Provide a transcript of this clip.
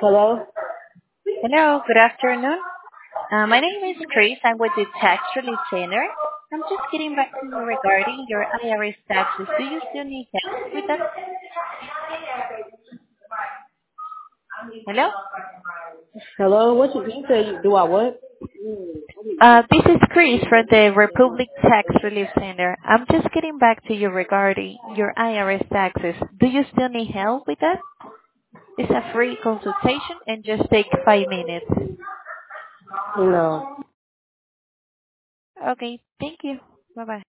Hello? Hello, good afternoon. My name is Chris. I'm with the Tax Relief Center. I'm just getting back to you regarding your IRS taxes. Do you still need help with that? Hello? Hello? You say do I what? This is Chris from the Republic Tax Relief Center. I'm just getting back to you regarding your IRS taxes. Do you still need help with that? It's a free consultation and just take 5 minutes. No. Okay, thank you. Bye-bye.